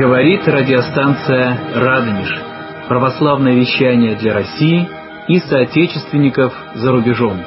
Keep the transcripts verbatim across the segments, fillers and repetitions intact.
Говорит радиостанция «Радонеж». Православное вещание для России и соотечественников за рубежом.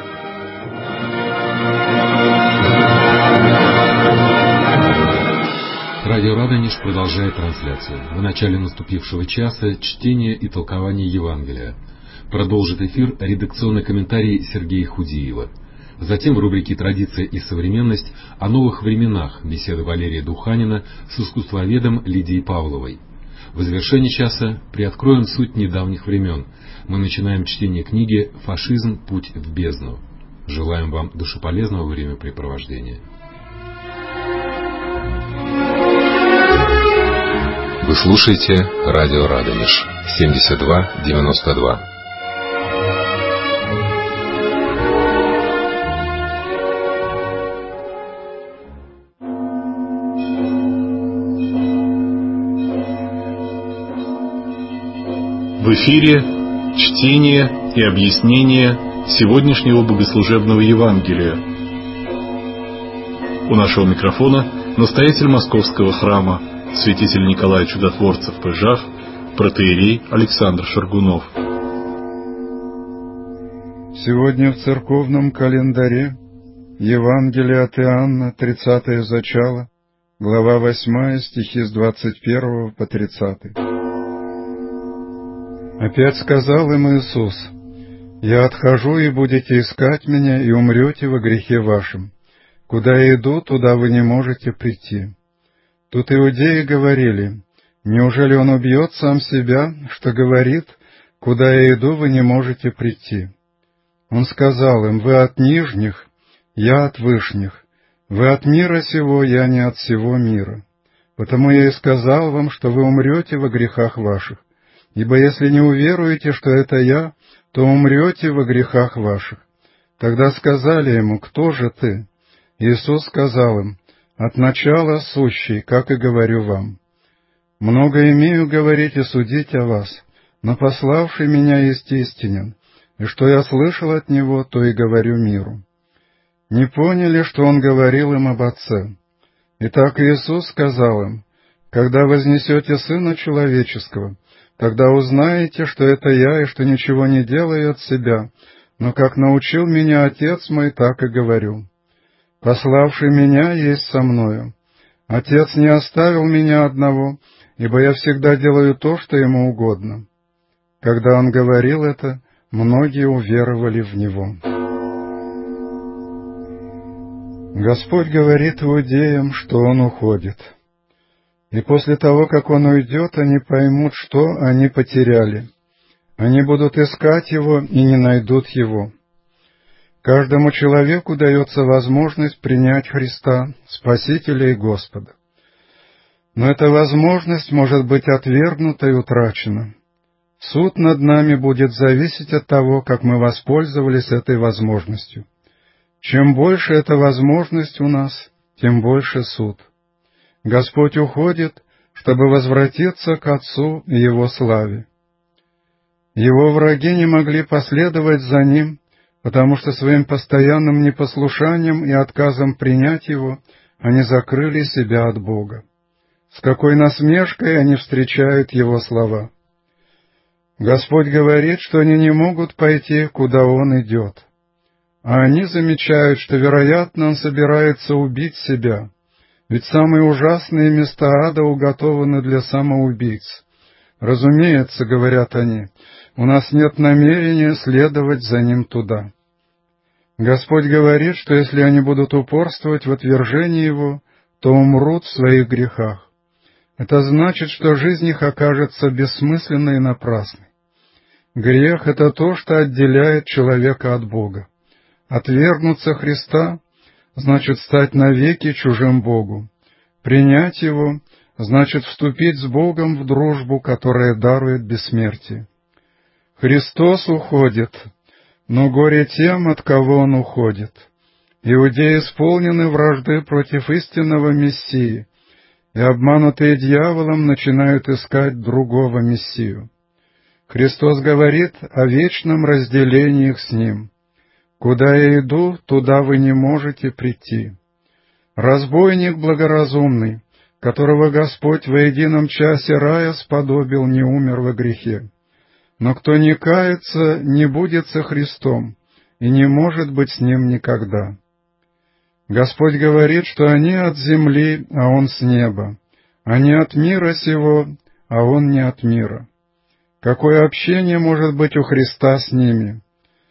Радио «Радонеж» продолжает трансляцию. В начале наступившего часа чтение и толкование Евангелия. Продолжит эфир редакционный комментарий Сергея Худиева. Затем в рубрике «Традиция и современность» о новых временах беседа Валерия Духанина с искусствоведом Лидией Павловой. В завершении часа приоткроем суть недавних времен. Мы начинаем чтение книги «Фашизм. Путь в бездну». Желаем вам душеполезного времяпрепровождения. Вы слушаете радио «Радонеж» семьдесят два девяносто два. В эфире чтение и объяснение сегодняшнего богослужебного Евангелия. У нашего микрофона настоятель Московского храма, святитель Николай Чудотворцев Пыжах, протоиерей Александр Шаргунов. Сегодня в церковном календаре Евангелие от Иоанна, тридцатое зачало, глава восьмая, стихи с двадцать первого по тридцатый. Опять сказал им Иисус: «Я отхожу, и будете искать Меня, и умрете во грехе вашем. Куда я иду, туда вы не можете прийти». Тут иудеи говорили: «Неужели Он убьет сам себя, что говорит: куда я иду, вы не можете прийти?» Он сказал им: «Вы от нижних, я от вышних. Вы от мира сего, я не от сего мира. Потому я и сказал вам, что вы умрете во грехах ваших. Ибо если не уверуете, что это я, то умрете во грехах ваших». Тогда сказали ему: «Кто же ты?» Иисус сказал им: «От начала сущий, как и говорю вам. Много имею говорить и судить о вас, но пославший меня есть истинен, и что я слышал от Него, то и говорю миру». Не поняли, что Он говорил им об Отце. Итак, Иисус сказал им: «Когда вознесете Сына Человеческого, тогда узнаете, что это я, и что ничего не делаю от себя, но как научил меня Отец мой, так и говорю. Пославший меня есть со мною. Отец не оставил меня одного, ибо я всегда делаю то, что ему угодно». Когда он говорил это, многие уверовали в него. Господь говорит иудеям, что Он уходит. И после того, как Он уйдет, они поймут, что они потеряли. Они будут искать Его и не найдут Его. Каждому человеку дается возможность принять Христа, Спасителя и Господа. Но эта возможность может быть отвергнута и утрачена. Суд над нами будет зависеть от того, как мы воспользовались этой возможностью. Чем больше эта возможность у нас, тем больше суд. Господь уходит, чтобы возвратиться к Отцу и Его славе. Его враги не могли последовать за Ним, потому что своим постоянным непослушанием и отказом принять Его они закрыли себя от Бога. С какой насмешкой они встречают Его слова. Господь говорит, что они не могут пойти, куда Он идет. А они замечают, что, вероятно, Он собирается убить себя, ведь самые ужасные места ада уготованы для самоубийц. Разумеется, говорят они, у нас нет намерения следовать за Ним туда. Господь говорит, что если они будут упорствовать в отвержении Его, то умрут в своих грехах. Это значит, что жизнь их окажется бессмысленной и напрасной. Грех — это то, что отделяет человека от Бога. Отвергнуться Христа — значит стать навеки чужим Богу. Принять Его — значит вступить с Богом в дружбу, которая дарует бессмертие. Христос уходит, но горе тем, от кого Он уходит. Иудеи исполнены вражды против истинного Мессии, и, обманутые дьяволом, начинают искать другого Мессию. Христос говорит о вечном разделении их с Ним. «Куда я иду, туда вы не можете прийти». Разбойник благоразумный которого Господь во едином часе рая сподобил, не умер во грехе. Но кто не кается, не будет со Христом и не может быть с Ним никогда. Господь говорит, что они от земли, а Он с неба, они от мира сего, а Он не от мира. Какое общение может быть у Христа с ними?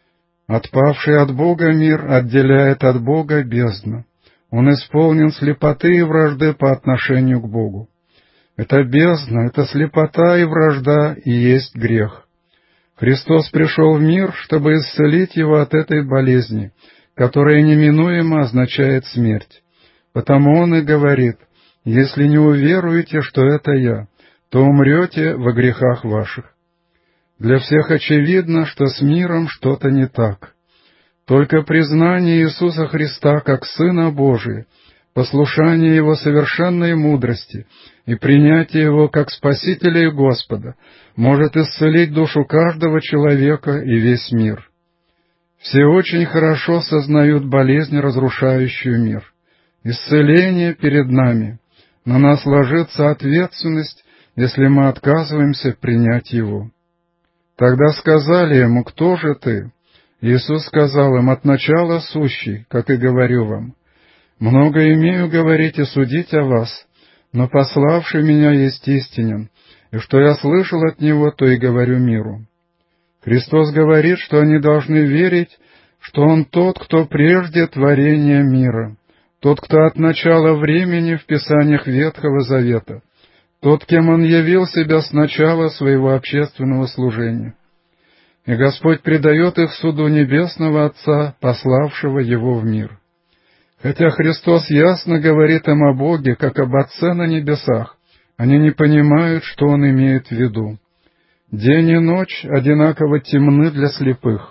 Отпавший от Бога мир отделяет от Бога бездна. Он исполнен слепоты и вражды по отношению к Богу. Это бездна, это слепота и вражда и есть грех. Христос пришел в мир, чтобы исцелить его от этой болезни, которая неминуемо означает смерть. Потому Он и говорит: «Если не уверуете, что это Я, то умрете во грехах ваших». Для всех очевидно, что с миром что-то не так. Только признание Иисуса Христа как Сына Божия, послушание Его совершенной мудрости и принятие Его как Спасителя и Господа может исцелить душу каждого человека и весь мир. Все очень хорошо сознают болезнь, разрушающую мир. Исцеление перед нами. На нас ложится ответственность, если мы отказываемся принять Его. Тогда сказали Ему: «Кто же Ты?» Иисус сказал им: «От начала сущий, как и говорю вам. Много имею говорить и судить о вас, но пославший меня есть истинен, и что я слышал от Него, то и говорю миру». Христос говорит, что они должны верить, что Он тот, кто прежде творения мира, тот, кто от начала времени в Писаниях Ветхого Завета, тот, кем Он явил себя с начала своего общественного служения. И Господь предает их суду Небесного Отца, пославшего Его в мир. Хотя Христос ясно говорит им о Боге, как об Отце на небесах, они не понимают, что Он имеет в виду. День и ночь одинаково темны для слепых.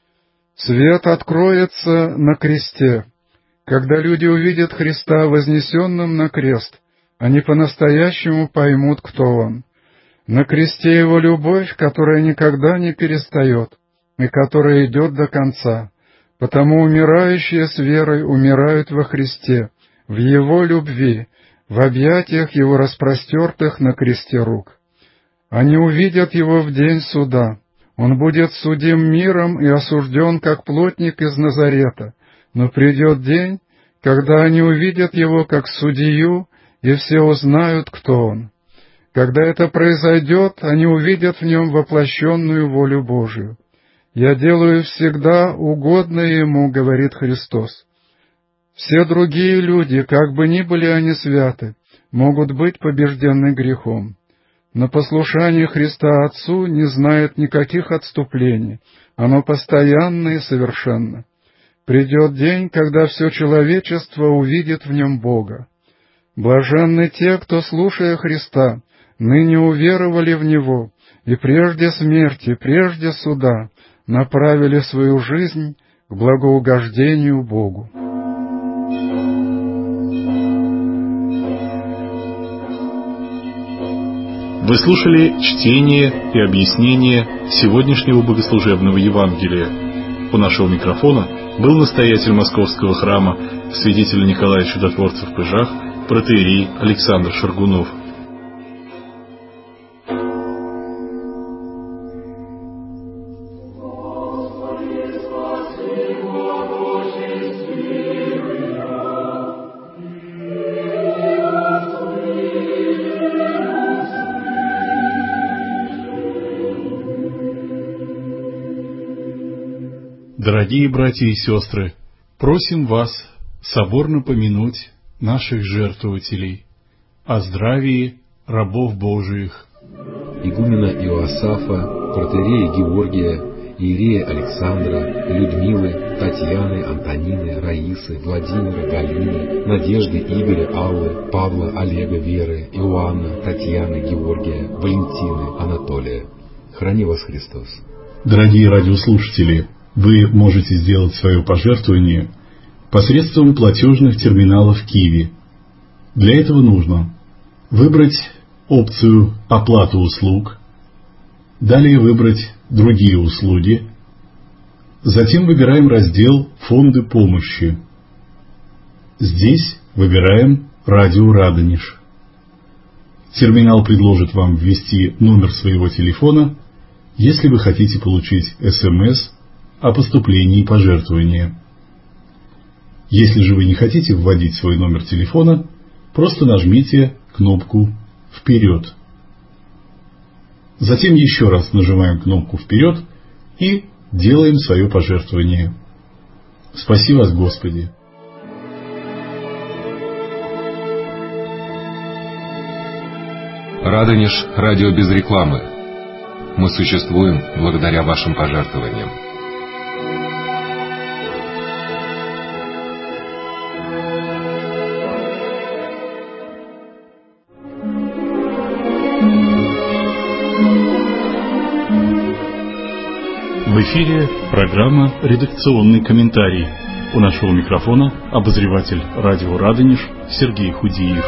Свет откроется на кресте. Когда люди увидят Христа вознесенным на крест, они по-настоящему поймут, кто Он. На кресте Его любовь, которая никогда не перестает и которая идет до конца. Потому умирающие с верой умирают во Христе, в Его любви, в объятиях Его распростертых на кресте рук. Они увидят Его в день суда. Он будет судим миром и осужден, как плотник из Назарета. Но придет день, когда они увидят Его как судью, и все узнают, кто Он. Когда это произойдет, они увидят в Нем воплощенную волю Божию. «Я делаю всегда угодное Ему», — говорит Христос. Все другие люди, как бы ни были они святы, могут быть побеждены грехом. Но послушание Христа Отцу не знает никаких отступлений, оно постоянно и совершенно. Придет день, когда все человечество увидит в Нем Бога. Блаженны те, кто, слушая Христа, ныне уверовали в Него, и прежде смерти, прежде суда направили свою жизнь к благоугождению Богу. Вы слушали чтение и объяснение сегодняшнего богослужебного Евангелия. У нашего микрофона был настоятель Московского храма святителя Николая Чудотворца в Пыжах, протоиерей Александр Шаргунов. Дорогие братья и сестры, просим вас соборно помянуть наших жертвователей, о здравии рабов Божиих. Игумена Иоасафа, протоиерея Георгия, иерея Александра, Людмилы, Татьяны, Антонины, Раисы, Владимира, Галины, Надежды, Игоря, Аллы, Павла, Олега, Веры, Иоанна, Татьяны, Георгия, Валентины, Анатолия. Храни вас Христос. Дорогие радиослушатели, вы можете сделать свое пожертвование посредством платежных терминалов Киви. Для этого нужно выбрать опцию «Оплата услуг», далее выбрать «Другие услуги», затем выбираем раздел «Фонды помощи». Здесь выбираем «Радио Радонеж». Терминал предложит вам ввести номер своего телефона, если вы хотите получить эс эм эс о поступлении пожертвования. Если же вы не хотите вводить свой номер телефона, просто нажмите кнопку «Вперед». Затем еще раз нажимаем кнопку «Вперед» и делаем свое пожертвование. Спаси вас, Господи! Радонеж – радио без рекламы. Мы существуем благодаря вашим пожертвованиям. В эфире программа «Редакционный комментарий». У нашего микрофона обозреватель радио «Радонеж» Сергей Худиев.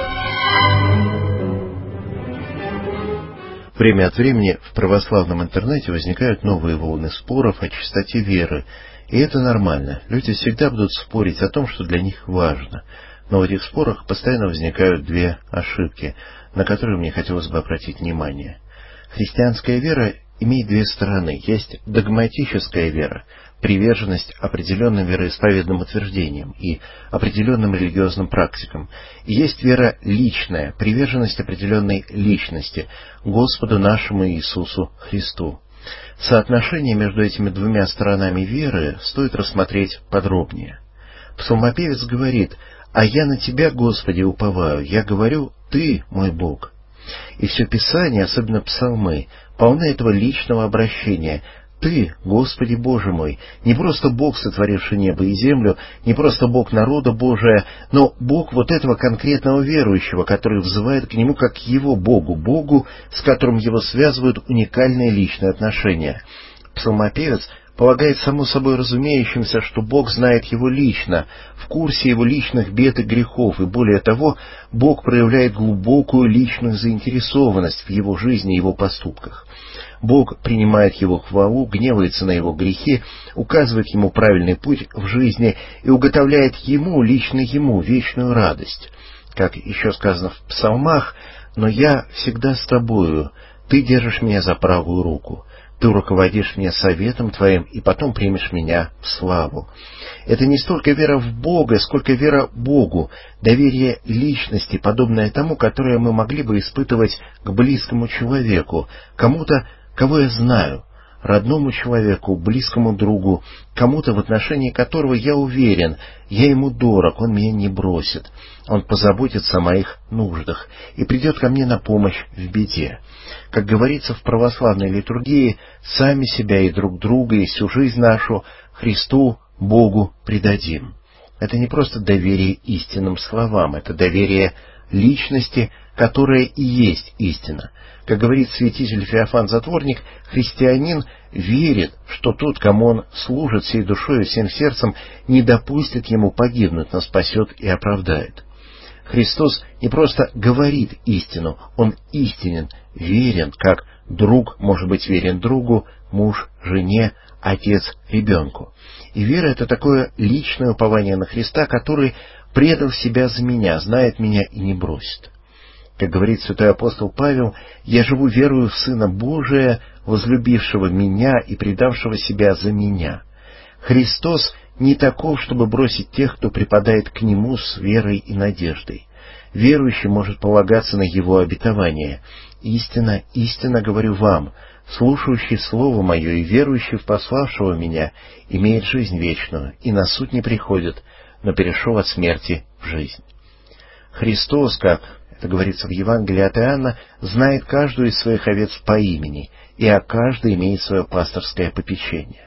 Время от времени в православном интернете возникают новые волны споров о чистоте веры. И это нормально. Люди всегда будут спорить о том, что для них важно. Но в этих спорах постоянно возникают две ошибки, на которые мне хотелось бы обратить внимание. Христианская вера имеет две стороны. Есть догматическая вера, приверженность определенным вероисповедным утверждениям и определенным религиозным практикам. И есть вера личная, приверженность определенной личности, Господу нашему Иисусу Христу. Соотношение между этими двумя сторонами веры стоит рассмотреть подробнее. Псалмопевец говорит: «А я на Тебя, Господи, уповаю, я говорю, Ты мой Бог». И все Писание, особенно Псалмы, полны этого личного обращения. Ты, Господи Боже мой, не просто Бог, сотворивший небо и землю, не просто Бог народа Божия, но Бог вот этого конкретного верующего, который взывает к Нему как к Его Богу, Богу, с которым его связывают уникальные личные отношения. Псалмопевец полагает само собой разумеющимся, что Бог знает его лично, в курсе его личных бед и грехов, и более того, Бог проявляет глубокую личную заинтересованность в его жизни и его поступках. Бог принимает его хвалу, гневается на его грехи, указывает ему правильный путь в жизни и уготовляет ему, лично ему, вечную радость. Как еще сказано в псалмах: «Но я всегда с тобою, ты держишь меня за правую руку». Ты руководишь меня советом Твоим, и потом примешь меня в славу. Это не столько вера в Бога, сколько вера Богу, доверие личности, подобное тому, которое мы могли бы испытывать к близкому человеку, кому-то, кого я знаю, родному человеку, близкому другу, кому-то, в отношении которого я уверен, я ему дорог, он меня не бросит, он позаботится о моих нуждах и придет ко мне на помощь в беде. Как говорится в православной литургии, сами себя и друг друга, и всю жизнь нашу Христу, Богу предадим. Это не просто доверие истинным словам, это доверие личности, которая и есть истина. Как говорит святитель Феофан Затворник, христианин верит, что тот, кому он служит всей душой и всем сердцем, не допустит ему погибнуть, но спасет и оправдает. Христос не просто говорит истину, Он истинен, верен, как друг может быть верен другу, муж жене, отец ребенку. И вера — это такое личное упование на Христа, который предал себя за меня, знает меня и не бросит. Как говорит святой апостол Павел: «Я живу верою в Сына Божия, возлюбившего меня и предавшего себя за меня». Христос не таков, чтобы бросить тех, кто припадает к Нему с верой и надеждой. Верующий может полагаться на Его обетование. «Истинно, истинно говорю вам, слушающий Слово Мое и верующий в пославшего Меня имеет жизнь вечную, и на суд не приходит, но перешел от смерти в жизнь». Христос, как это говорится в Евангелии от Иоанна, знает каждую из своих овец по имени, и о каждой имеет свое пасторское попечение.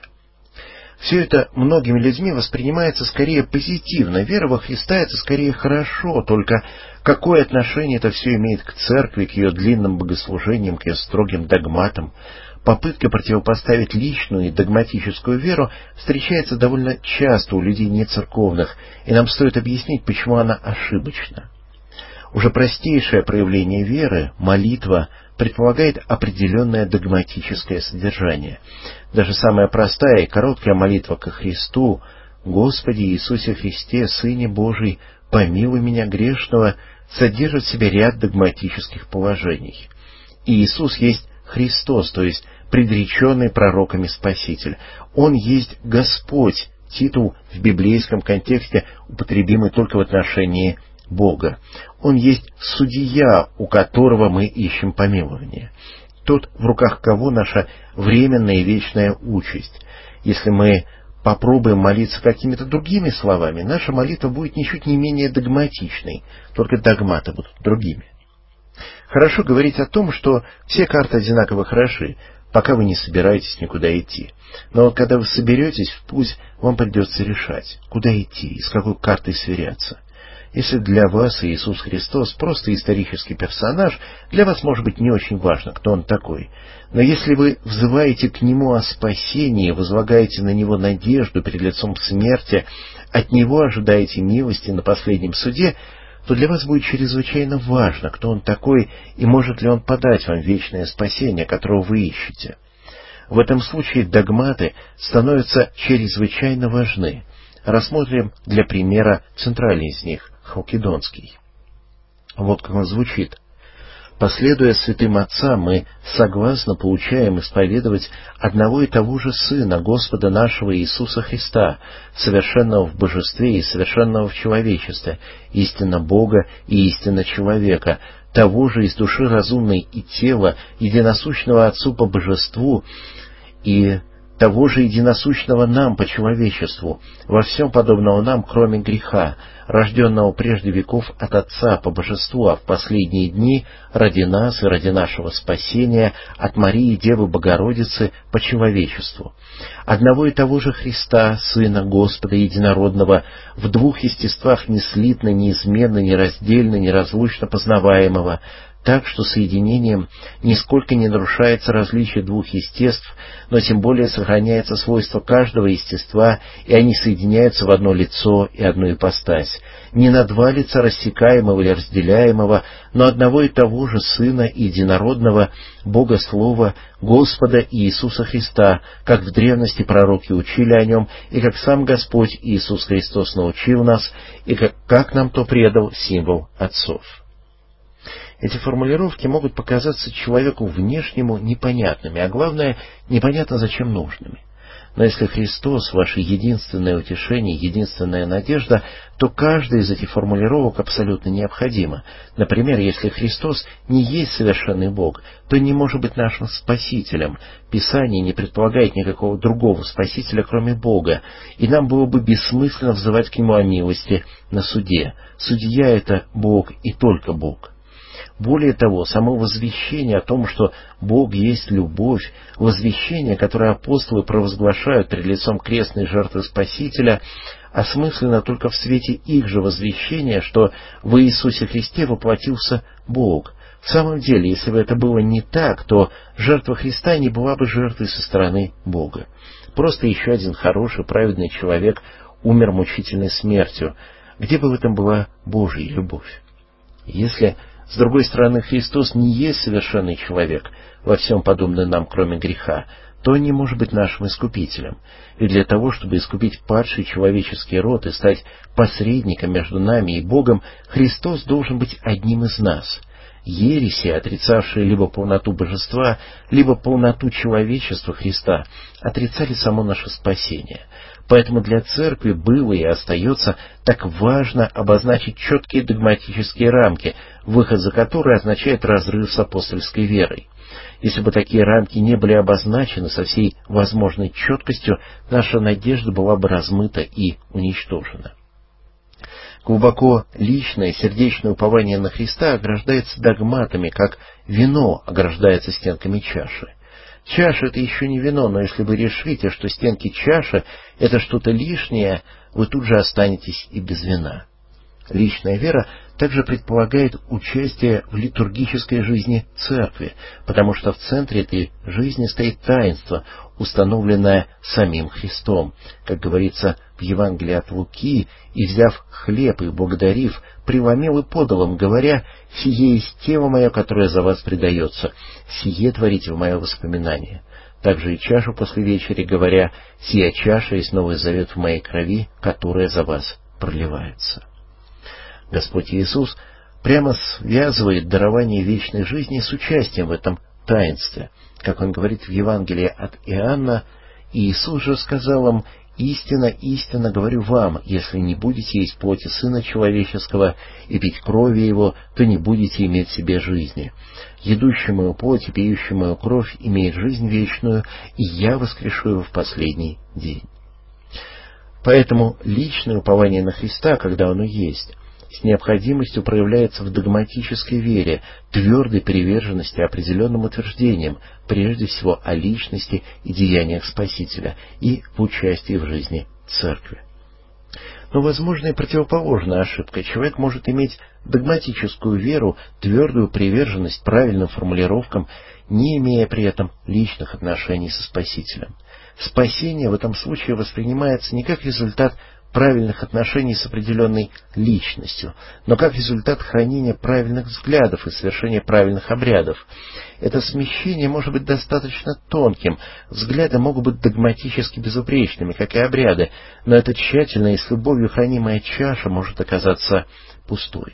Все это многими людьми воспринимается скорее позитивно. Вера во Христа — это скорее хорошо, только какое отношение это все имеет к церкви, к ее длинным богослужениям, к ее строгим догматам? Попытка противопоставить личную и догматическую веру встречается довольно часто у людей нецерковных, и нам стоит объяснить, почему она ошибочна. Уже простейшее проявление веры, молитва, предполагает определенное догматическое содержание. Даже самая простая и короткая молитва ко Христу: «Господи Иисусе Христе, Сыне Божий, «помилуй меня грешного» содержит в себе ряд догматических положений. И Иисус есть Христос, то есть предреченный пророками Спаситель. Он есть Господь, титул в библейском контексте, употребимый только в отношении Бога. Он есть судья, у которого мы ищем помилование. Тот, в руках кого наша временная и вечная участь. Если мы попробуем молиться какими-то другими словами, наша молитва будет ничуть не менее догматичной, только догматы будут другими. Хорошо говорить о том, что все карты одинаково хороши, пока вы не собираетесь никуда идти. Но вот когда вы соберетесь в путь, вам придется решать, куда идти и с какой картой сверяться. Если для вас Иисус Христос просто исторический персонаж, для вас может быть не очень важно, кто Он такой. Но если вы взываете к Нему о спасении, возлагаете на Него надежду перед лицом смерти, от Него ожидаете милости на последнем суде, то для вас будет чрезвычайно важно, кто Он такой и может ли Он подать вам вечное спасение, которого вы ищете. В этом случае догматы становятся чрезвычайно важны. Рассмотрим для примера центральный из них — халкидонский. Вот как он звучит. «Последуя святым отцам, мы согласно получаем исповедовать одного и того же Сына, Господа нашего Иисуса Христа, совершенного в божестве и совершенного в человечестве, истинно Бога и истинно человека, того же из души разумной и тела, единосущного Отцу по божеству и того же единосущного нам по человечеству, во всем подобного нам, кроме греха, рожденного прежде веков от Отца по божеству, а в последние дни ради нас и ради нашего спасения от Марии Девы Богородицы по человечеству. Одного и того же Христа, Сына Господа Единородного, в двух естествах неслитно, неизменно, нераздельно, неразлучно познаваемого, так что соединением нисколько не нарушается различие двух естеств, но тем более сохраняется свойство каждого естества, и они соединяются в одно лицо и одну ипостась. Не на два лица рассекаемого или разделяемого, но одного и того же Сына и Единородного, Бога Слова, Господа Иисуса Христа, как в древности пророки учили о Нем, и как сам Господь Иисус Христос научил нас, и как, как нам то предал символ отцов». Эти формулировки могут показаться человеку внешнему непонятными, а главное, непонятно зачем нужными. Но если Христос — ваше единственное утешение, единственная надежда, то каждая из этих формулировок абсолютно необходима. Например, если Христос не есть совершенный Бог, то не может быть нашим Спасителем. Писание не предполагает никакого другого Спасителя, кроме Бога, и нам было бы бессмысленно взывать к Нему о милости на суде. Судья — это Бог и только Бог. Более того, само возвещение о том, что Бог есть любовь, возвещение, которое апостолы провозглашают перед лицом крестной жертвы Спасителя, осмысленно только в свете их же возвещения, что в Иисусе Христе воплотился Бог. В самом деле, если бы это было не так, то жертва Христа не была бы жертвой со стороны Бога. Просто еще один хороший, праведный человек умер мучительной смертью. Где бы в этом была Божья любовь? Если, с другой стороны, Христос не есть совершенный человек, во всем подобный нам, кроме греха, то он не может быть нашим искупителем. И для того, чтобы искупить падший человеческий род и стать посредником между нами и Богом, Христос должен быть одним из нас. Ереси, отрицавшие либо полноту божества, либо полноту человечества Христа, отрицали само наше спасение. Поэтому для церкви было и остается так важно обозначить четкие догматические рамки, выход за которые означает разрыв с апостольской верой. Если бы такие рамки не были обозначены со всей возможной четкостью, наша надежда была бы размыта и уничтожена. Глубоко личное, сердечное упование на Христа ограждается догматами, как вино ограждается стенками чаши. Чаша — это еще не вино, но если вы решите, что стенки чаши — это что-то лишнее, вы тут же останетесь и без вина. Личная вера также предполагает участие в литургической жизни церкви, потому что в центре этой жизни стоит таинство, установленное самим Христом. Как говорится в Евангелии от Луки: «И, взяв хлеб и благодарив, преломил и подал им, говоря: сие есть тело мое, которое за вас предается, сие творите в мое воспоминание». Также и чашу после вечери, говоря: сия чаша есть новый завет в моей крови, которая за вас проливается. Господь Иисус прямо связывает дарование вечной жизни с участием в этом таинстве. Как Он говорит в Евангелии от Иоанна: «Иисус же сказал им: истинно, истинно говорю вам, если не будете есть плоти Сына Человеческого и пить крови Его, то не будете иметь в себе жизни. Едущий мою плоть и пьющий мою кровь имеет жизнь вечную, и я воскрешу его в последний день». Поэтому личное упование на Христа, когда оно есть, с необходимостью проявляется в догматической вере, твердой приверженности определенным утверждениям, прежде всего о личности и деяниях Спасителя, и в участии в жизни Церкви. Но возможна и противоположная ошибка. Человек может иметь догматическую веру, твердую приверженность правильным формулировкам, не имея при этом личных отношений со Спасителем. Спасение в этом случае воспринимается не как результат правильных отношений с определенной личностью, но как результат хранения правильных взглядов и совершения правильных обрядов. Это смещение может быть достаточно тонким, взгляды могут быть догматически безупречными, как и обряды, но эта тщательная и с любовью хранимая чаша может оказаться пустой.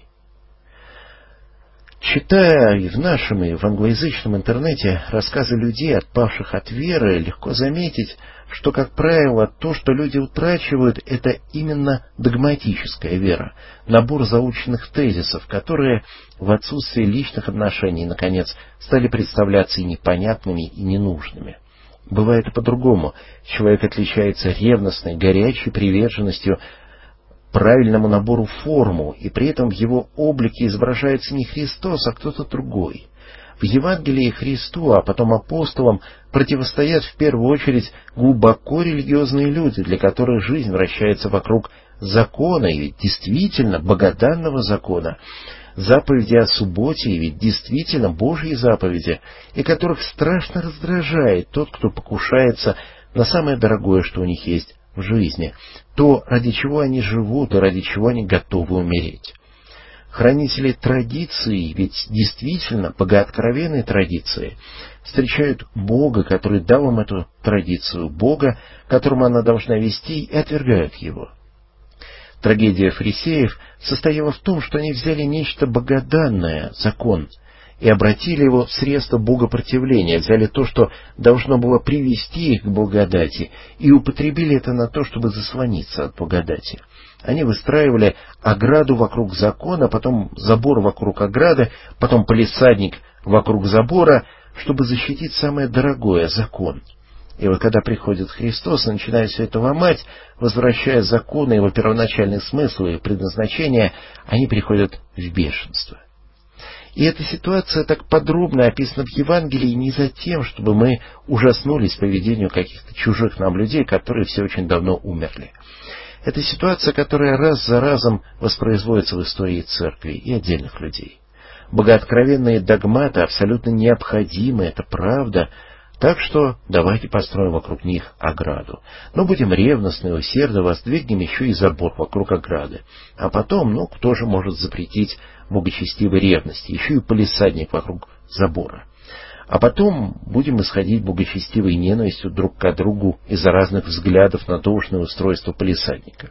Читая и в нашем, и в англоязычном интернете рассказы людей, отпавших от веры, легко заметить, что, как правило, то, что люди утрачивают, это именно догматическая вера, набор заученных тезисов, которые в отсутствии личных отношений, наконец, стали представляться и непонятными, и ненужными. Бывает и по-другому. Человек отличается ревностной, горячей приверженностью правильному набору формул, и при этом в его облике изображается не Христос, а кто-то другой. В Евангелии Христу, а потом апостолам, противостоят в первую очередь глубоко религиозные люди, для которых жизнь вращается вокруг закона, и ведь действительно богоданного закона, заповеди о субботе, и ведь действительно Божьи заповеди, и которых страшно раздражает тот, кто покушается на самое дорогое, что у них есть в жизни, то, ради чего они живут и ради чего они готовы умереть. Хранители традиции, ведь действительно богооткровенные традиции, встречают Бога, который дал им эту традицию, Бога, которому она должна вести, и отвергают его. Трагедия фарисеев состояла в том, что они взяли нечто богоданное, закон, и обратили его в средство богопротивления, взяли то, что должно было привести их к благодати, и употребили это на то, чтобы заслониться от благодати. Они выстраивали ограду вокруг закона, потом забор вокруг ограды, потом палисадник вокруг забора, чтобы защитить самое дорогое — закон. И вот когда приходит Христос и начинает все это ломать, возвращая закон и его первоначальный смысл и предназначение, они приходят в бешенство. И эта ситуация так подробно описана в Евангелии не за тем, чтобы мы ужаснулись поведению каких-то чужих нам людей, которые все очень давно умерли. Это ситуация, которая раз за разом воспроизводится в истории Церкви и отдельных людей. Богооткровенные догматы абсолютно необходимы, это правда, так что давайте построим вокруг них ограду. Но будем ревностны и усердно воздвигнем еще и забор вокруг ограды. А потом, ну, кто же может запретить богочестивой ревности, еще и палисадник вокруг забора. А потом будем исходить богочестивой ненавистью друг к другу из-за разных взглядов на должное устройство палисадника.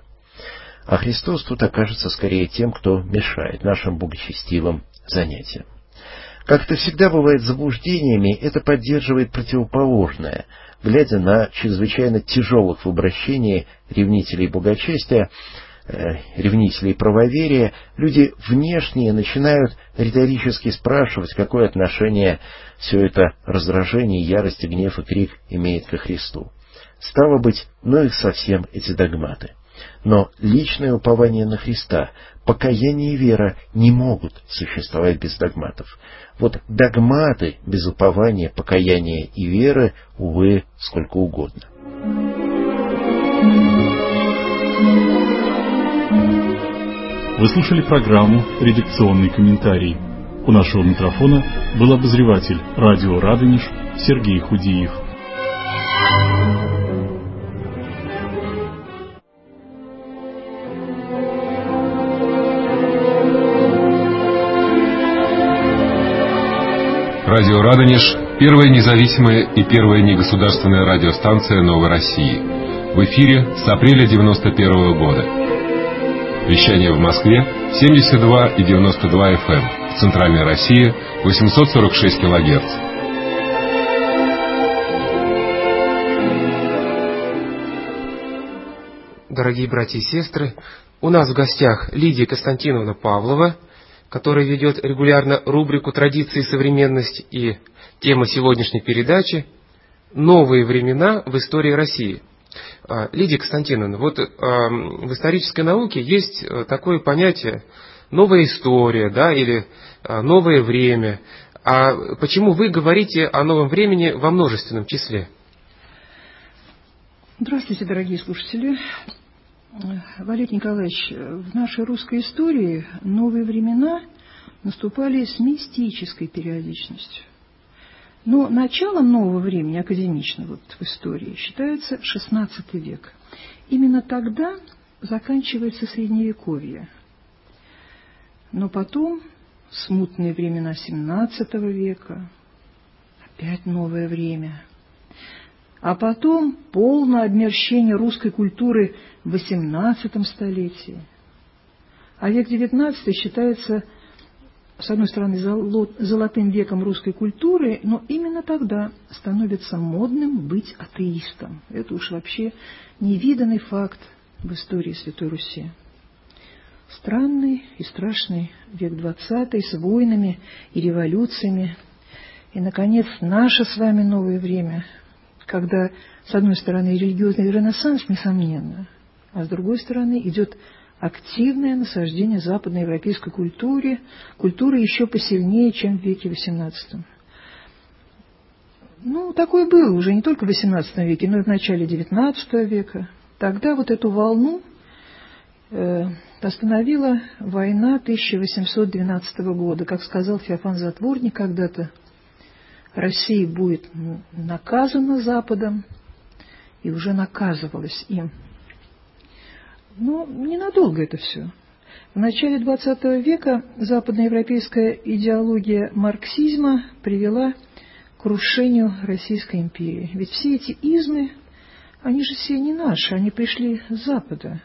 А Христос тут окажется скорее тем, кто мешает нашим богочестивым занятиям. Как это всегда бывает с заблуждениями, это поддерживает противоположное. Глядя на чрезвычайно тяжелых в обращении ревнителей богочестия, э, ревнителей правоверия, люди внешние начинают риторически спрашивать, какое отношение все это раздражение, ярость, гнев и крик имеет ко Христу. Стало быть, ну их совсем эти догматы. Но личное упование на Христа, покаяние и вера не могут существовать без догматов. Вот догматы без упования, покаяния и веры, увы, сколько угодно. Вы слушали программу «Редакционный комментарий». У нашего микрофона был обозреватель радио «Радонеж» Сергей Худиев. Радио «Радонеж» — первая независимая и первая негосударственная радиостанция Новой России. В эфире с апреля девяносто первого года. Вещание в Москве семьдесят два и девяносто два эф эм, в Центральной России восемьсот сорок шесть килогерц. Дорогие братья и сестры, у нас в гостях Лидия Константиновна Павлова, которая ведет регулярно рубрику «Традиции и современность», и тема сегодняшней передачи «Новые времена в истории России». Лидия Константиновна, вот в исторической науке есть такое понятие «новая история», да, или «новое время». А почему вы говорите о новом времени во множественном числе? Здравствуйте, дорогие слушатели. Валерий Николаевич, в нашей русской истории новые времена наступали с мистической периодичностью. Но началом нового времени, академично вот в истории, считается шестнадцатый век. Именно тогда заканчивается Средневековье. Но потом смутные времена семнадцатого века, опять новое время. А потом полное обмерщение русской культуры в восемнадцатом столетии. А век девятнадцатый считается, с одной стороны, золотым веком русской культуры, но именно тогда становится модным быть атеистом. Это уж вообще невиданный факт в истории Святой Руси. Странный и страшный век двадцатый с войнами и революциями. И, наконец, наше с вами новое время, когда, с одной стороны, религиозный ренессанс, несомненно, а с другой стороны, идет активное насаждение западноевропейской культуры, культуры еще посильнее, чем в веке восемнадцатом. Ну, такое было уже не только в восемнадцатом веке, но и в начале девятнадцатого века. Тогда вот эту волну э, остановила война тысяча восемьсот двенадцатого года. Как сказал Феофан Затворник когда-то, Россия будет наказана Западом и уже наказывалась им. Но ненадолго это все. В начале двадцатого века западноевропейская идеология марксизма привела к крушению Российской империи. Ведь все эти измы, они же все не наши, они пришли с Запада.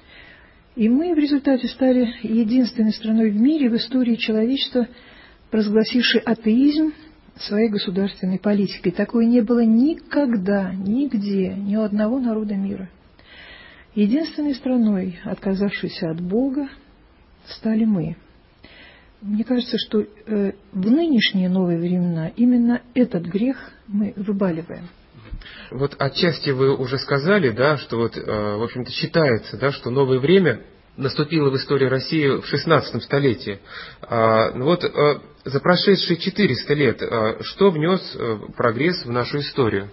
И мы в результате стали единственной страной в мире в истории человечества, провозгласившей атеизм своей государственной политикой. Такое не было никогда, нигде, ни у одного народа мира. Единственной страной, отказавшейся от Бога, стали мы. Мне кажется, что э, в нынешние новые времена именно этот грех мы выбаливаем. Вот отчасти вы уже сказали, да, что вот, э, в общем-то, считается, да, что новое время наступило в истории России в шестнадцатом столетии. А, вот э, за прошедшие четыреста лет э, что внес э, прогресс в нашу историю?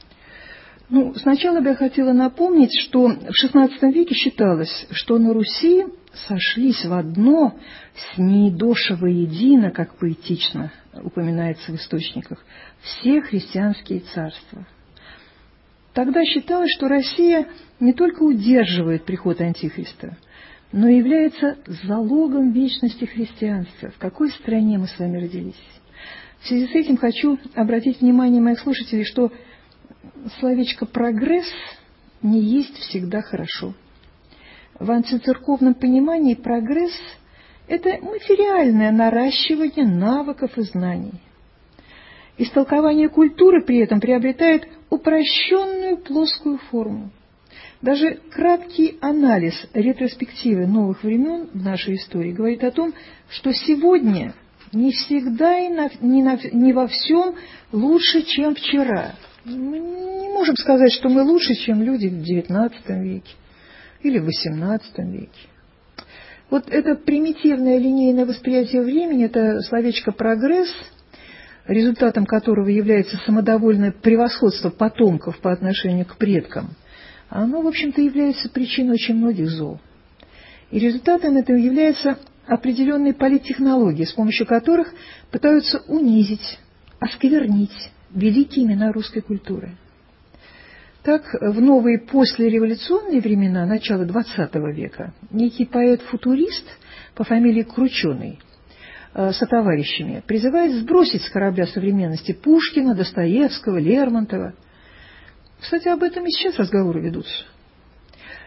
Ну, сначала бы я хотела напомнить, что в шестнадцатом веке считалось, что на Руси сошлись в одно, с ней доша воедино, как поэтично упоминается в источниках, все христианские царства. Тогда считалось, что Россия не только удерживает приход Антихриста, но и является залогом вечности христианства. В какой стране мы с вами родились? В связи с этим хочу обратить внимание моих слушателей, что словечко «прогресс» не есть всегда хорошо. В антицерковном понимании прогресс – это материальное наращивание навыков и знаний. Истолкование культуры при этом приобретает упрощенную плоскую форму. Даже краткий анализ ретроспективы новых времен в нашей истории говорит о том, что сегодня не всегда и на, не, на, не во всем лучше, чем вчера. Мы не можем сказать, что мы лучше, чем люди в девятнадцатом веке или в восемнадцатом веке. Вот это примитивное линейное восприятие времени, это словечко «прогресс», результатом которого является самодовольное превосходство потомков по отношению к предкам, оно, в общем-то, является причиной очень многих зол. И результатом этого являются определенные политтехнологии, с помощью которых пытаются унизить, осквернить великие имена русской культуры. Так, в новые послереволюционные времена, начала двадцатого века, некий поэт-футурист по фамилии Крученый э, со товарищами призывает сбросить с корабля современности Пушкина, Достоевского, Лермонтова. Кстати, об этом и сейчас разговоры ведутся.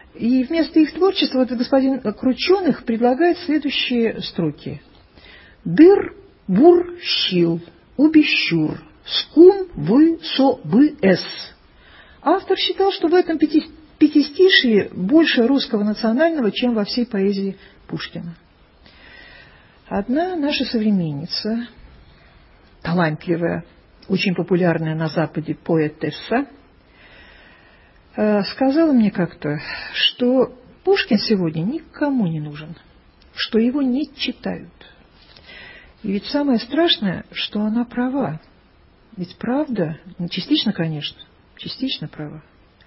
И вместо их творчества вот господин Крученых предлагает следующие строки. «Дыр, бур, щил, убещур, скум, вы, со, бы, эс». Автор считал, что в этом пяти, пятистишии больше русского национального, чем во всей поэзии Пушкина. Одна наша современница, талантливая, очень популярная на Западе поэтесса, сказала мне как-то, что Пушкин сегодня никому не нужен, что его не читают. И ведь самое страшное, что она права. Ведь правда, ну, частично, конечно, частично права.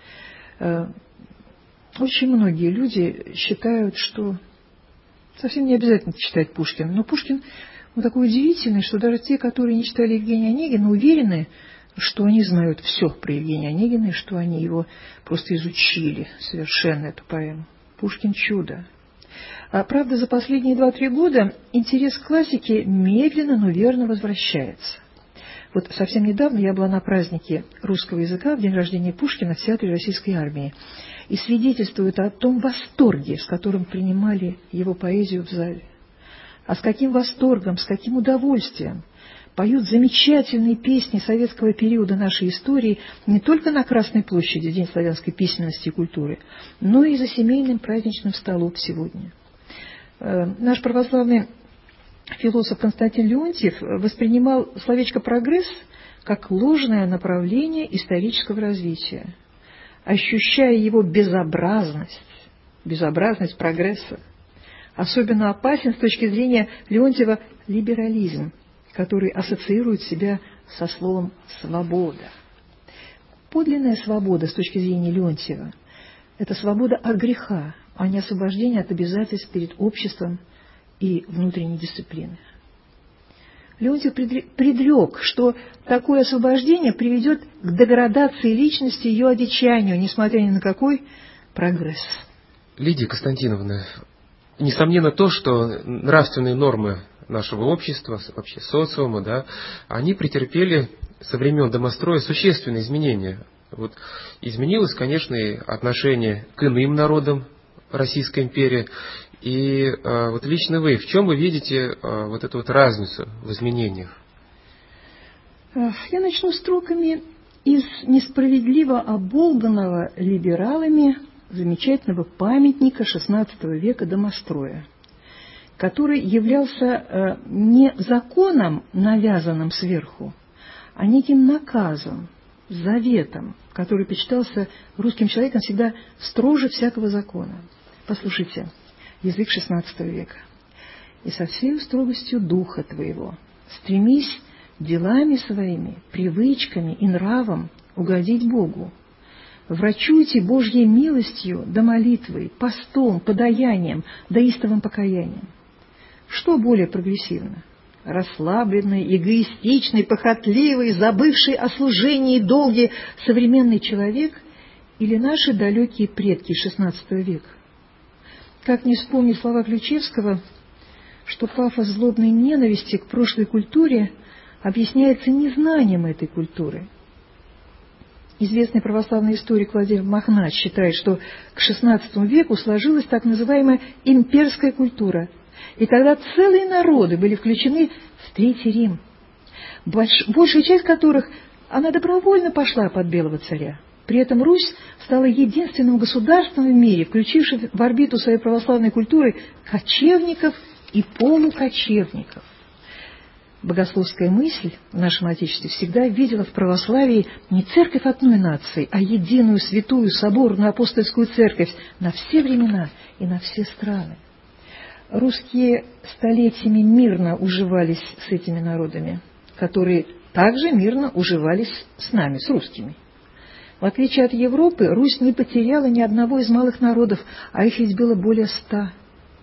Очень многие люди считают, что совсем не обязательно читать Пушкина. Но Пушкин он такой удивительный, что даже те, которые не читали Евгения Онегина, уверены, что они знают все про Евгения Онегина, и что они его просто изучили совершенно, эту поэму. Пушкин — чудо. А правда, за последние два-три года интерес к классике медленно, но верно возвращается. Вот совсем недавно я была на празднике русского языка в день рождения Пушкина в Театре Российской армии. И свидетельствует о том восторге, с которым принимали его поэзию в зале. А с каким восторгом, с каким удовольствием поют замечательные песни советского периода нашей истории не только на Красной площади, День славянской письменности и культуры, но и за семейным праздничным столом сегодня. Наш православный философ Константин Леонтьев воспринимал словечко «прогресс» как ложное направление исторического развития, ощущая его безобразность, безобразность прогресса. Особенно опасен с точки зрения Леонтьева либерализм, который ассоциирует себя со словом «свобода». Подлинная свобода с точки зрения Леонтьева – это свобода от греха, а не освобождение от обязательств перед обществом и внутренней дисциплины. Леонтьев предрек, что такое освобождение приведет к деградации личности и ее одичанию, несмотря ни на какой прогресс. Лидия Константиновна, несомненно то, что нравственные нормы нашего общества, вообще социума, да, они претерпели со времен домостроя существенные изменения. Вот изменилось, конечно, и отношение к иным народам Российской империи. И э, вот лично вы, в чем вы видите э, вот эту вот разницу в изменениях? Я начну строками из несправедливо оболганного либералами замечательного памятника шестнадцатого века домостроя, который являлся э, не законом, навязанным сверху, а неким наказом, заветом, который почитался русским человеком всегда строже всякого закона. Послушайте, язык шестнадцатого века. «И со всей строгостью духа твоего стремись делами своими, привычками и нравом угодить Богу. Врачуйте Божьей милостью да молитвой, постом, подаянием, да истовым покаянием». Что более прогрессивно? Расслабленный, эгоистичный, похотливый, забывший о служении и долге современный человек или наши далекие предки шестнадцатого века? Как не вспомнить слова Ключевского, что пафос злобной ненависти к прошлой культуре объясняется незнанием этой культуры. Известный православный историк Владимир Махнач считает, что к шестнадцатому веку сложилась так называемая имперская культура, и тогда целые народы были включены в Третий Рим, больш, большая часть которых она добровольно пошла под белого царя. При этом Русь стала единственным государством в мире, включившим в орбиту своей православной культуры кочевников и полукочевников. Богословская мысль в нашем Отечестве всегда видела в православии не церковь одной нации, а единую святую соборную апостольскую церковь на все времена и на все страны. Русские столетиями мирно уживались с этими народами, которые также мирно уживались с нами, с русскими. В отличие от Европы, Русь не потеряла ни одного из малых народов, а их ведь было более ста.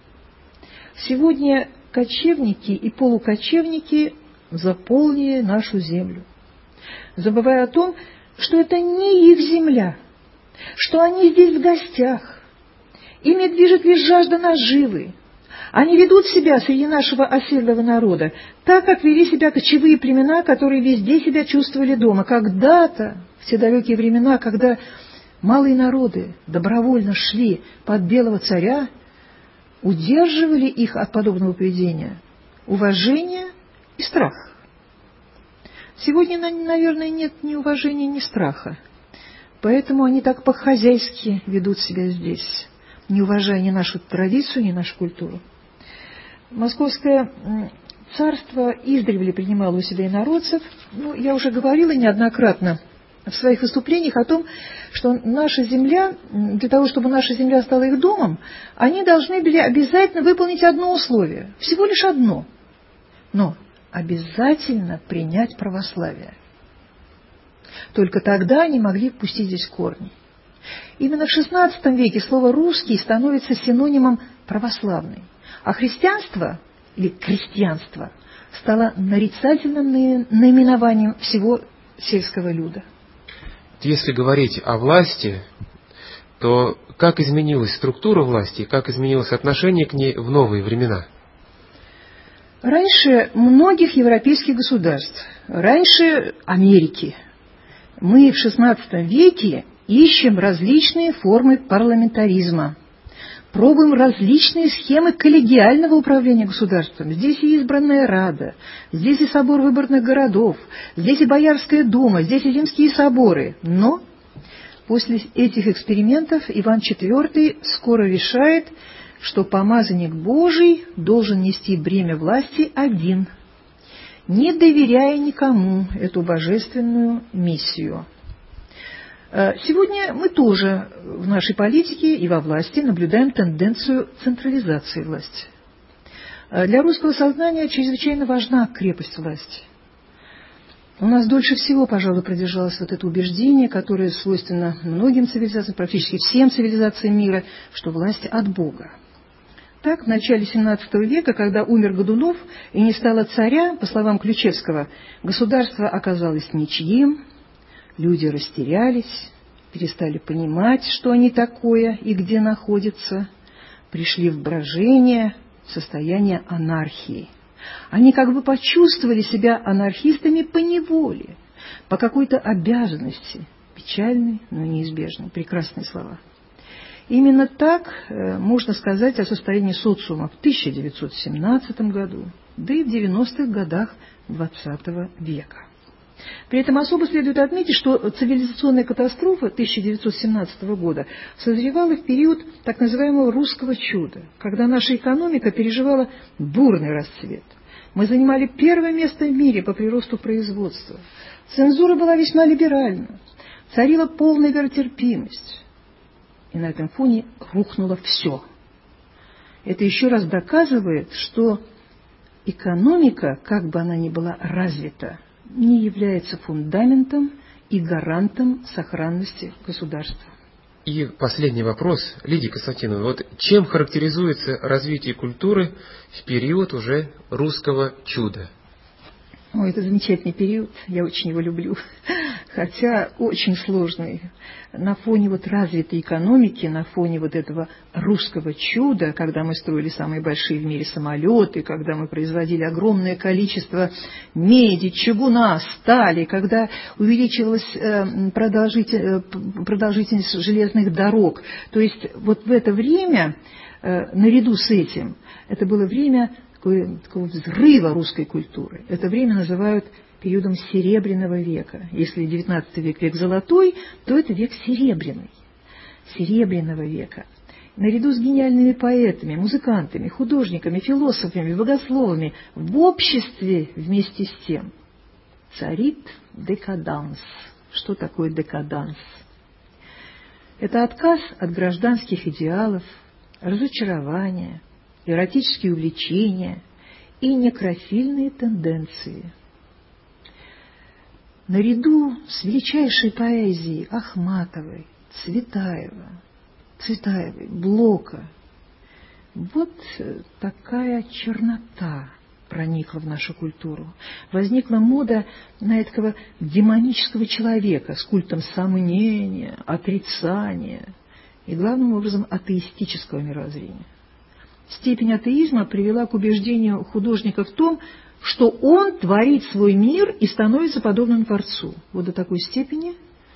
Сегодня кочевники и полукочевники заполнили нашу землю, забывая о том, что это не их земля, что они здесь в гостях, ими движет лишь жажда наживы. Они ведут себя среди нашего оседлого народа так, как вели себя кочевые племена, которые везде себя чувствовали дома. Когда-то, в те далекие времена, когда малые народы добровольно шли под белого царя, удерживали их от подобного поведения уважение и страх. Сегодня, наверное, нет ни уважения, ни страха. Поэтому они так по-хозяйски ведут себя здесь, не уважая ни нашу традицию, ни нашу культуру. Московское царство издревле принимало у себя инородцев. Ну, я уже говорила неоднократно в своих выступлениях о том, что наша земля, для того, чтобы наша земля стала их домом, они должны были обязательно выполнить одно условие, всего лишь одно, но обязательно принять православие. Только тогда они могли пустить здесь корни. Именно в шестнадцатом веке слово «русский» становится синонимом «православный», а христианство или крестьянство стало нарицательным наименованием всего сельского люда. Если говорить о власти, то как изменилась структура власти, как изменилось отношение к ней в новые времена? Раньше многих европейских государств, раньше Америки, мы в шестнадцатом веке ищем различные формы парламентаризма, пробуем различные схемы коллегиального управления государством. Здесь и избранная рада, здесь и собор выборных городов, здесь и Боярская дума, здесь и земские соборы. Но после этих экспериментов Иван четвёртый скоро решает, что помазанник Божий должен нести бремя власти один, не доверяя никому эту божественную миссию. Сегодня мы тоже в нашей политике и во власти наблюдаем тенденцию централизации власти. Для русского сознания чрезвычайно важна крепость власти. У нас дольше всего, пожалуй, продержалось вот это убеждение, которое свойственно многим цивилизациям, практически всем цивилизациям мира, что власть от Бога. Так, в начале семнадцатого века, когда умер Годунов и не стало царя, по словам Ключевского, государство оказалось ничьим, люди растерялись, перестали понимать, что они такое и где находятся, пришли в брожение, в состояние анархии. Они как бы почувствовали себя анархистами по неволе, по какой-то обязанности, печальной, но неизбежной, прекрасные слова. Именно так э, можно сказать о состоянии социума в тысяча девятьсот семнадцатом году, да и в девяностых годах двадцатого века. При этом особо следует отметить, что цивилизационная катастрофа тысяча девятьсот семнадцатого года созревала в период так называемого русского чуда, когда наша экономика переживала бурный расцвет. Мы занимали первое место в мире по приросту производства. Цензура была весьма либеральна, царила полная веротерпимость. И на этом фоне рухнуло все. Это еще раз доказывает, что экономика, как бы она ни была развита, не является фундаментом и гарантом сохранности государства. И последний вопрос, Лидия Константиновна, вот чем характеризуется развитие культуры в период уже русского чуда? О, это замечательный период, я очень его люблю, хотя очень сложный. На фоне вот развитой экономики, на фоне вот этого русского чуда, когда мы строили самые большие в мире самолеты, когда мы производили огромное количество меди, чугуна, стали, когда увеличилась продолжительность железных дорог. То есть вот в это время, наряду с этим, это было время такого взрыва русской культуры. Это время называют периодом Серебряного века. Если девятнадцатый век век золотой, то это век серебряный. Серебряного века. Наряду с гениальными поэтами, музыкантами, художниками, философами, богословами, в обществе вместе с тем царит декаданс. Что такое декаданс? Это отказ от гражданских идеалов, разочарования, эротические увлечения и некрофильные тенденции. Наряду с величайшей поэзией Ахматовой, Цветаева, Цветаевой, Блока, вот такая чернота проникла в нашу культуру. Возникла мода на этого демонического человека с культом сомнения, отрицания и, главным образом, атеистического мировоззрения. Степень атеизма привела к убеждению художника в том, что он творит свой мир и становится подобным Творцу. Вот до такой степени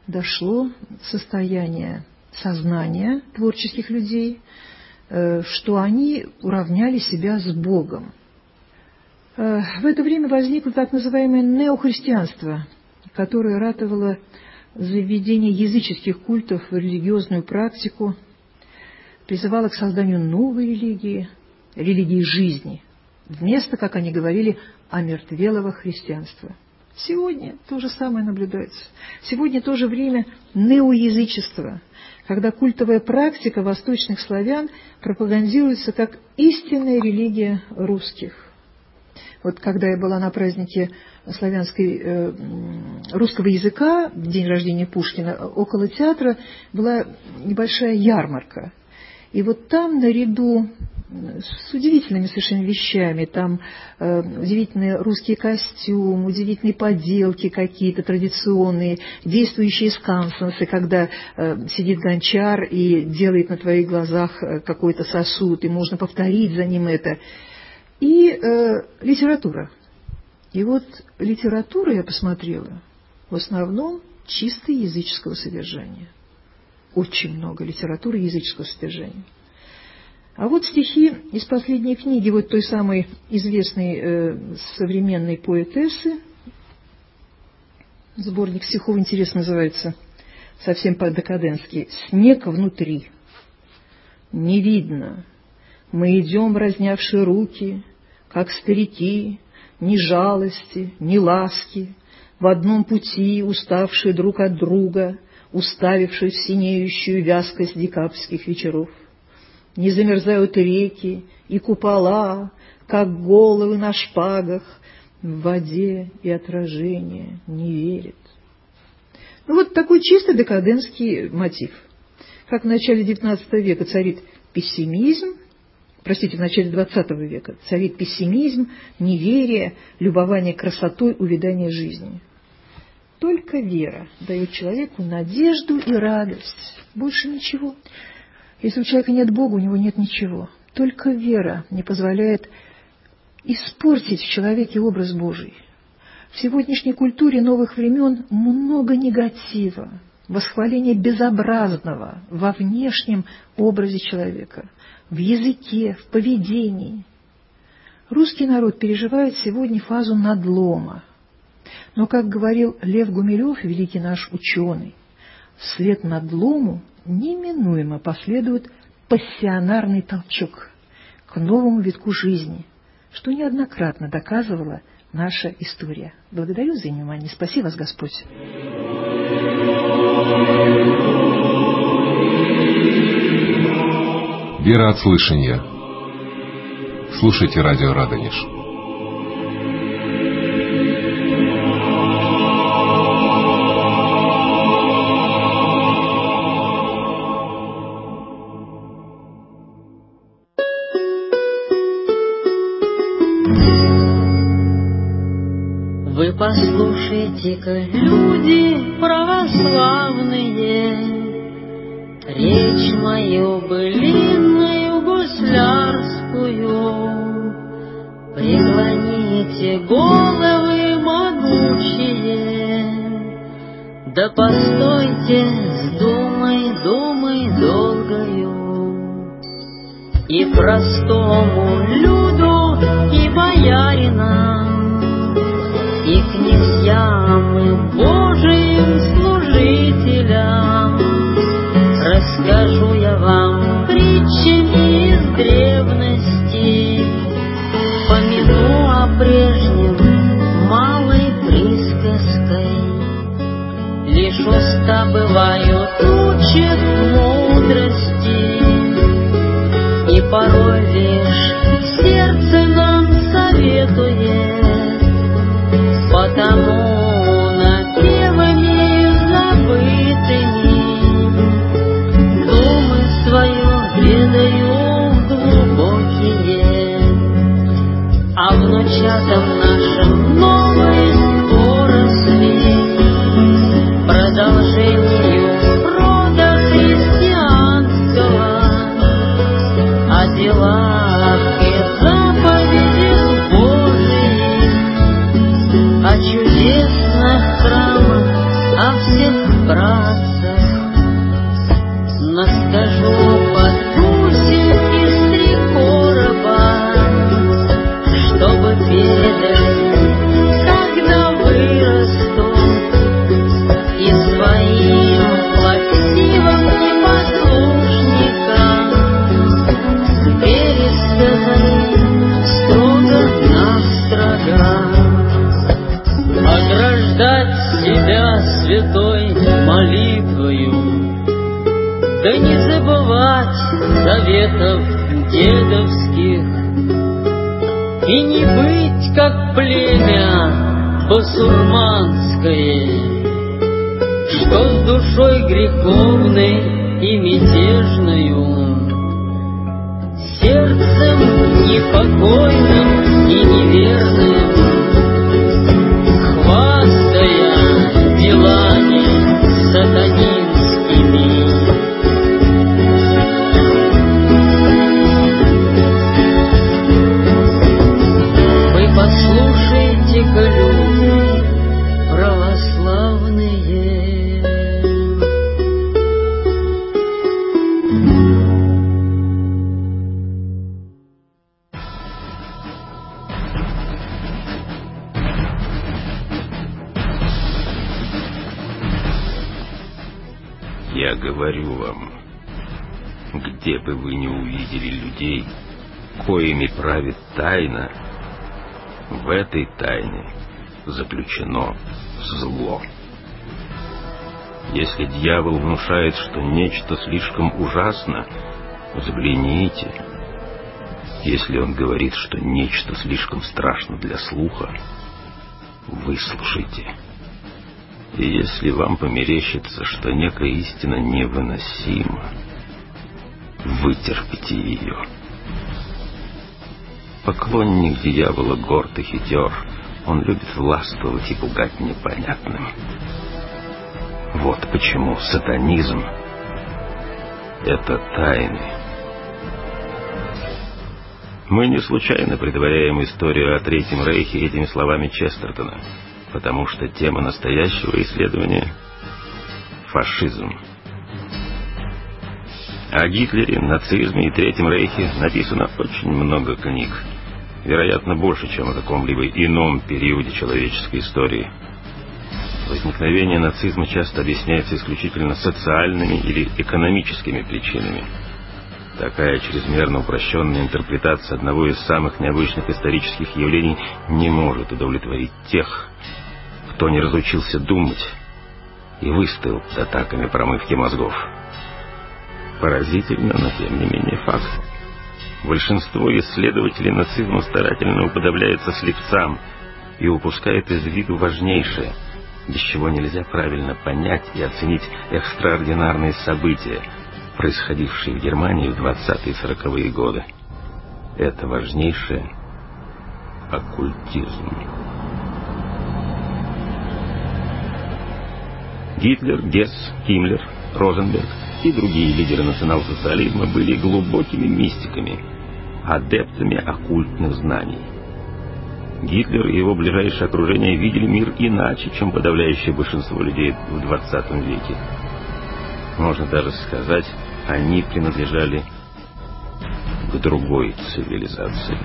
дошло состояние сознания творческих людей, что они уравняли себя с Богом. В это время возникло так называемое неохристианство, которое ратовало за введение языческих культов в религиозную практику, призывало к созданию новой религии, религии жизни, вместо, как они говорили, омертвелого христианства. Сегодня то же самое наблюдается. Сегодня тоже время неоязычества, когда культовая практика восточных славян пропагандируется как истинная религия русских. Вот когда я была на празднике славянской, э, русского языка, в день рождения Пушкина, около театра была небольшая ярмарка. И вот там, наряду с удивительными совершенно вещами, там э, удивительные русские костюмы, удивительные поделки какие-то традиционные, действующие скансенсы, когда э, сидит гончар и делает на твоих глазах какой-то сосуд, и можно повторить за ним это. И э, литература. И вот литература, я посмотрела, в основном чисто языческого содержания. Очень много литературы языческого содержания. А вот стихи из последней книги вот той самой известной э, современной поэтессы. Сборник стихов интересно называется, совсем по-декаденски. «Снег внутри. Не видно. Мы идем, разнявши руки, как старики, ни жалости, ни ласки, в одном пути, уставшие друг от друга, уставившись в синеющую вязкость декабрьских вечеров. Не замерзают реки и купола, как головы на шпагах, в воде и отражение не верит». Ну вот такой чисто декадентский мотив. Как в начале девятнадцатого века царит пессимизм, простите, в начале двадцатого века царит пессимизм, неверие, любование красотой, увядание жизни. Только вера дает человеку надежду и радость. Больше ничего. Если у человека нет Бога, у него нет ничего. Только вера не позволяет испортить в человеке образ Божий. В сегодняшней культуре новых времен много негатива, восхваление безобразного во внешнем образе человека, в языке, в поведении. Русский народ переживает сегодня фазу надлома. Но, как говорил Лев Гумилев, великий наш ученый, вслед надлому неминуемо последует пассионарный толчок к новому витку жизни, что неоднократно доказывала наша история. Благодарю за внимание. Спаси вас, Господь. Вера от слышания. Слушайте радио Радонеж. Вы послушайте-ка, люди православные, речь мою былинную гуслярскую. Преклоните головы могучие, да постойте с думой, думой долгою. И простому люду, и бояринам, и князьям, и Божиим служителям расскажу я вам притчами из древности, помяну о прежнем малой присказкой. Лишь уста бывают учат мудрости, и порой лишь сердце нам советует. Потому напевами забытыми думы свою ведаю глубокие, а внучатам нашим новость поросли, продолжению рода христианского, о делах и заповедях Божиих, о чудесных храмах, о всех братцах, на стажу потусим из три короба, чтобы передать, когда вырасту, и своим плаксивым непослушникам пересказать строго настрого. Ограждать себя святой молитвою, да не забывать заветов дедовских, и не быть, как племя басурманское, что с душой греховной и мятежною, сердцем непокойным и неверным, хвастая делами сатанинскими. Вы послушайте-ка, люди православные, я говорю вам, где бы вы ни увидели людей, коими правит тайна, в этой тайне заключено зло. Если дьявол внушает, что нечто слишком ужасно, взгляните. Если он говорит, что нечто слишком страшно для слуха, выслушайте. И если вам померещится, что некая истина невыносима, вытерпите ее. Поклонник дьявола горд и хитер, он любит властвовать и пугать непонятным. Вот почему сатанизм — это тайны. Мы не случайно предваряем историю о Третьем Рейхе этими словами Честертона, потому что тема настоящего исследования — фашизм. О Гитлере, нацизме и Третьем Рейхе написано очень много книг, вероятно, больше, чем о каком-либо ином периоде человеческой истории. Возникновение нацизма часто объясняется исключительно социальными или экономическими причинами. Такая чрезмерно упрощенная интерпретация одного из самых необычных исторических явлений не может удовлетворить тех, кто не разучился думать и выстоял под атаками промывки мозгов. Поразительно, но тем не менее факт. Большинство исследователей нацизма старательно уподобляется слепцам и упускает из виду важнейшее, без чего нельзя правильно понять и оценить экстраординарные события, происходившие в Германии в двадцатые и сороковые годы. Это важнейшее — оккультизм. Гитлер, Гесс, Гиммлер, Розенберг и другие лидеры национал-социализма были глубокими мистиками, адептами оккультных знаний. Гитлер и его ближайшее окружение видели мир иначе, чем подавляющее большинство людей в двадцатом веке. Можно даже сказать, они принадлежали к другой цивилизации.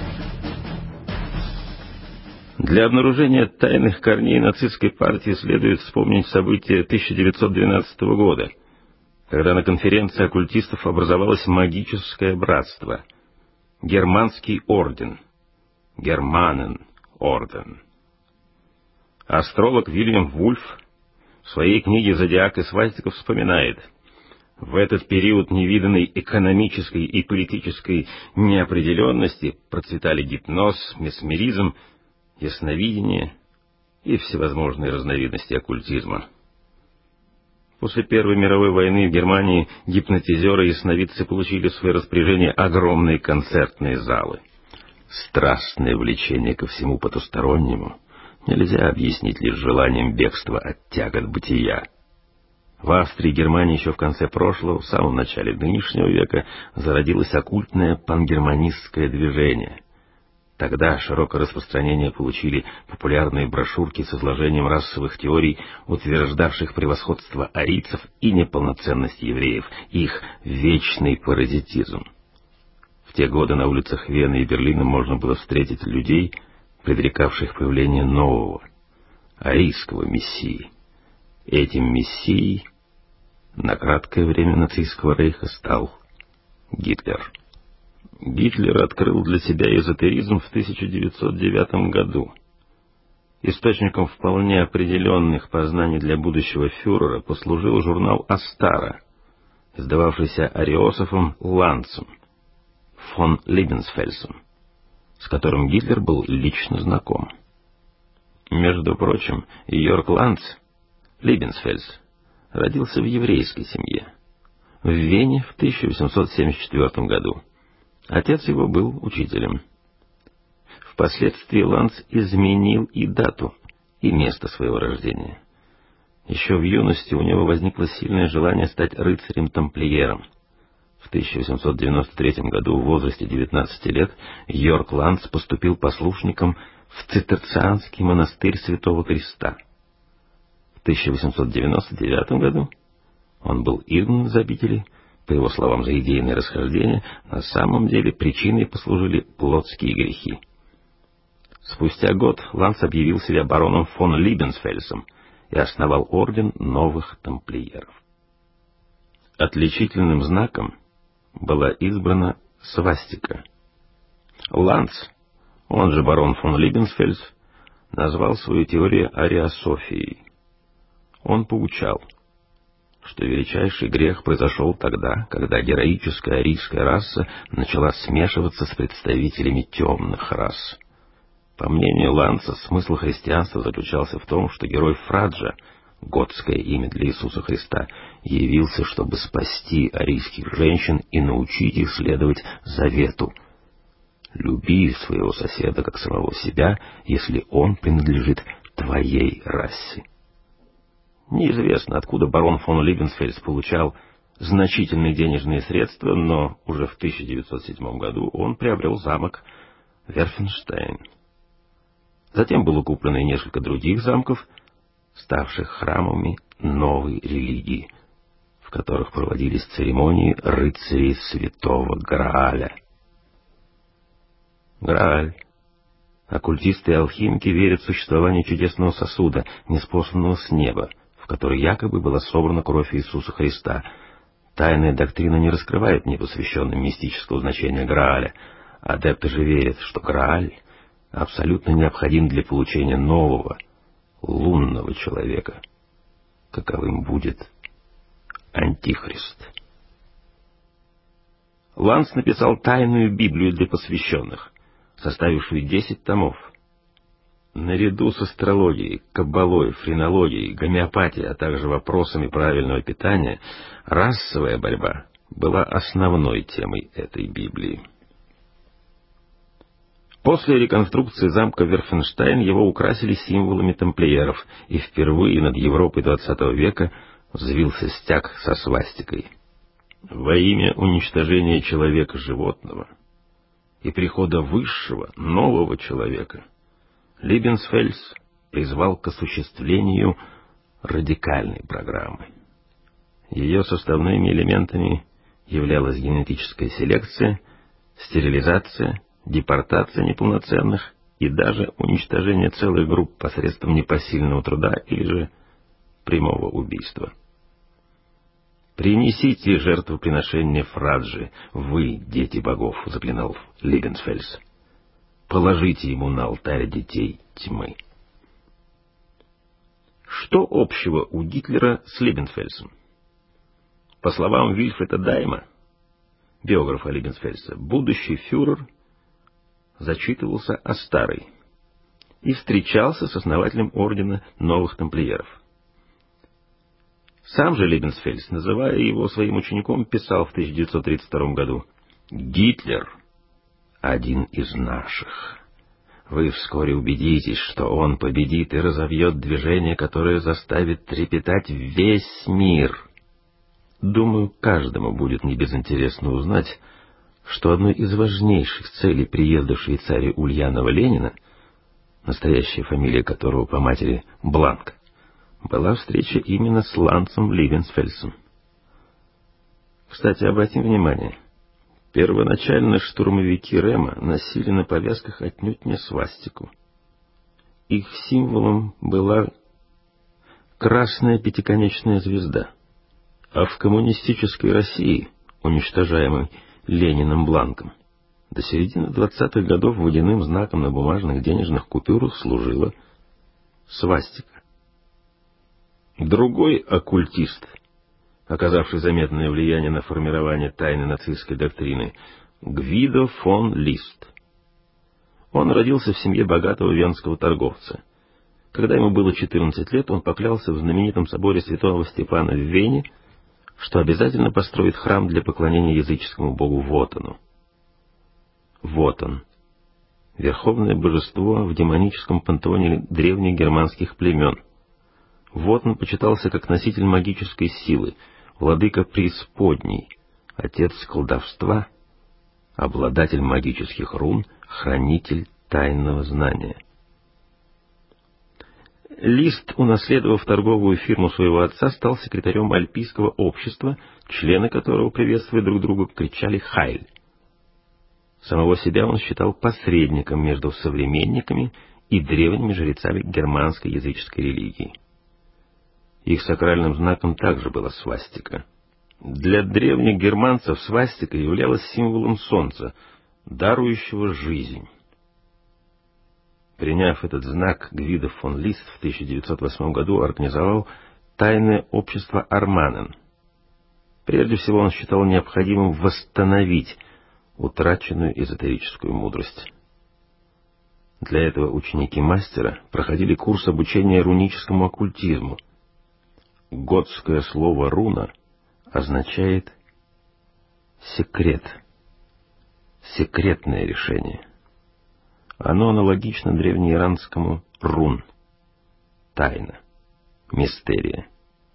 Для обнаружения тайных корней нацистской партии следует вспомнить события тысяча девятьсот двенадцатого года, когда на конференции оккультистов образовалось магическое братство — Германский орден, Германен-орден. Астролог Вильям Вульф в своей книге «Зодиак и свастика» вспоминает: в этот период невиданной экономической и политической неопределенности процветали гипноз, месмеризм, ясновидение и всевозможные разновидности оккультизма. После Первой мировой войны в Германии гипнотизеры и ясновидцы получили в свое распоряжение огромные концертные залы. Страстное влечение ко всему потустороннему нельзя объяснить лишь желанием бегства от тягот бытия. В Австрии и Германии еще в конце прошлого, в самом начале нынешнего века зародилось оккультное пангерманистское движение. Тогда широкое распространение получили популярные брошюрки с изложением расовых теорий, утверждавших превосходство арийцев и неполноценность евреев, их вечный паразитизм. В те годы на улицах Вены и Берлина можно было встретить людей, предрекавших появление нового, арийского мессии. Этим мессией на краткое время нацистского рейха стал Гитлер. Гитлер открыл для себя эзотеризм в тысяча девятьсот девятом году. Источником вполне определенных познаний для будущего фюрера послужил журнал «Астара», издававшийся Ариософом Ланцем фон Либенсфельсом, с которым Гитлер был лично знаком. Между прочим, Йорк Ланц, Либенсфельс, родился в еврейской семье в Вене в тысяча восемьсот семьдесят четвёртом году. Отец его был учителем. Впоследствии Ланц изменил и дату, и место своего рождения. Еще в юности у него возникло сильное желание стать рыцарем-тамплиером. В тысяча восемьсот девяносто третьем году в возрасте девятнадцати лет Йорк Ланц поступил послушником в цистерцианский монастырь Святого Креста. В тысяча восемьсот девяносто девятом году он был изгнан из обители. По его словам, за идейное расхождение, на самом деле причиной послужили плотские грехи. Спустя год Ланц объявил себя бароном фон Либенсфельсом и основал орден новых тамплиеров. Отличительным знаком была избрана свастика. Ланц, он же барон фон Либенсфельс, назвал свою теорию ариософией. Он поучал, что величайший грех произошел тогда, когда героическая арийская раса начала смешиваться с представителями темных рас. По мнению Ланца, смысл христианства заключался в том, что герой Фраджа, готское имя для Иисуса Христа, явился, чтобы спасти арийских женщин и научить их следовать завету: «Люби своего соседа как самого себя, если он принадлежит твоей расе». Неизвестно, откуда барон фон Либенсфельс получал значительные денежные средства, но уже в тысяча девятьсот седьмом году он приобрел замок Верфенштейн. Затем было куплено и несколько других замков, ставших храмами новой религии, в которых проводились церемонии рыцарей Святого Грааля. Грааль. Оккультисты и алхимики верят в существование чудесного сосуда, ниспосланного с неба, в которой якобы была собрана кровь Иисуса Христа. Тайная доктрина не раскрывает непосвященным мистического значения Грааля. Адепты же верят, что Грааль абсолютно необходим для получения нового, лунного человека, каковым будет Антихрист. Ланц написал тайную Библию для посвященных, составившую десять томов. Наряду с астрологией, каббалой, френологией, гомеопатией, а также вопросами правильного питания, расовая борьба была основной темой этой Библии. После реконструкции замка Верфенштейн его украсили символами тамплиеров, и впервые над Европой двадцатого века взвился стяг со свастикой. Во имя уничтожения человека-животного и прихода высшего, нового человека Либенсфельс призвал к осуществлению радикальной программы. Ее составными элементами являлась генетическая селекция, стерилизация, депортация неполноценных и даже уничтожение целых групп посредством непосильного труда или же прямого убийства. «Принесите жертвоприношение Фраджи, вы, дети богов», — заклинал Либенсфельс. «Положите ему на алтарь детей тьмы». Что общего у Гитлера с Либенсфельсом? По словам Вильфреда Дайма, биографа Либенсфельса, будущий фюрер зачитывался Астарой и встречался с основателем ордена новых тамплиеров. Сам же Либенсфельс, называя его своим учеником, писал в тысяча девятьсот тридцать втором году: «Гитлер — один из наших. Вы вскоре убедитесь, что он победит и разовьет движение, которое заставит трепетать весь мир». Думаю, каждому будет небезынтересно узнать, что одной из важнейших целей приезда в Швейцарию Ульянова Ленина, настоящая фамилия которого по матери Бланк, была встреча именно с Ланцем Ливенсфельсом. Кстати, обратим внимание, первоначально штурмовики Рэма носили на повязках отнюдь не свастику. Их символом была красная пятиконечная звезда, а в коммунистической России, уничтожаемой Лениным Бланком, до середины двадцатых годов водяным знаком на бумажных денежных купюрах служила свастика. Другой оккультист, оказавший заметное влияние на формирование тайны нацистской доктрины, Гвидо фон Лист. Он родился в семье богатого венского торговца. Когда ему было четырнадцать лет, он поклялся в знаменитом соборе святого Стефана в Вене, что обязательно построит храм для поклонения языческому богу Вотану. Вотан — верховное божество в демоническом пантеоне древних германских племен. Вотан почитался как носитель магической силы, владыка преисподней, отец колдовства, обладатель магических рун, хранитель тайного знания. Лист, унаследовав торговую фирму своего отца, стал секретарем Альпийского общества, члены которого, приветствуя друг друга, кричали «Хайль». Самого себя он считал посредником между современниками и древними жрецами германской языческой религии. Их сакральным знаком также была свастика. Для древних германцев свастика являлась символом солнца, дарующего жизнь. Приняв этот знак, Гвидо фон Лист в тысяча девятьсот восьмом году организовал тайное общество Арманен. Прежде всего он считал необходимым восстановить утраченную эзотерическую мудрость. Для этого ученики мастера проходили курс обучения руническому оккультизму. Готское слово «руна» означает «секрет», «секретное решение». Оно аналогично древнеиранскому «рун», «тайна», «мистерия».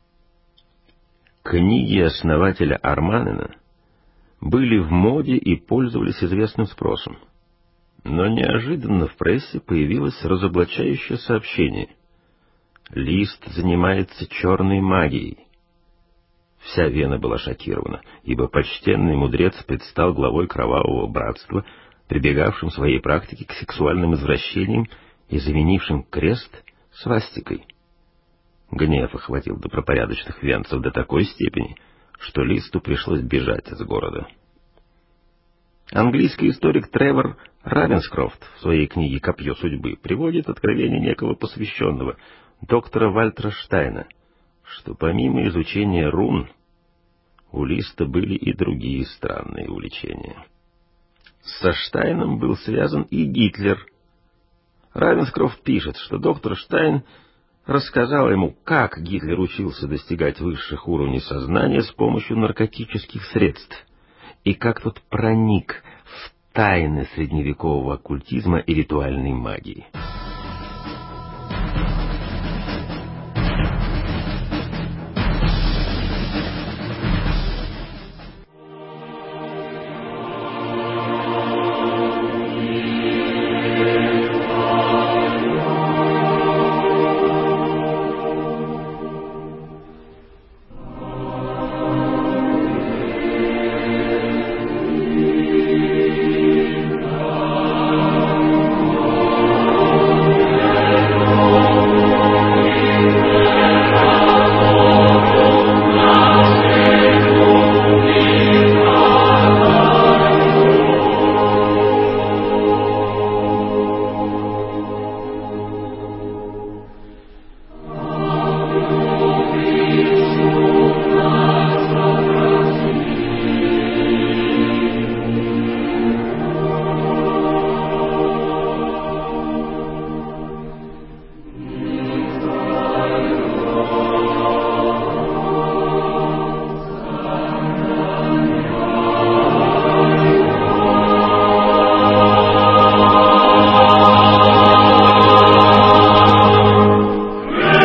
Книги основателя Арманена были в моде и пользовались известным спросом. Но неожиданно в прессе появилось разоблачающее сообщение. Лист занимается черной магией. Вся Вена была шокирована, ибо почтенный мудрец предстал главой кровавого братства, прибегавшим в своей практике к сексуальным извращениям и заменившим крест свастикой. Гнев охватил добропорядочных венцев до такой степени, что Листу пришлось бежать из города. Английский историк Тревор Равенскрофт в своей книге «Копье судьбы» приводит откровение некого посвященного, доктора Вальтера Штайна, что помимо изучения рун, у Листа были и другие странные увлечения. Со Штайном был связан и Гитлер. Равенскрофт пишет, что доктор Штайн рассказал ему, как Гитлер учился достигать высших уровней сознания с помощью наркотических средств, и как тот проник в тайны средневекового оккультизма и ритуальной магии.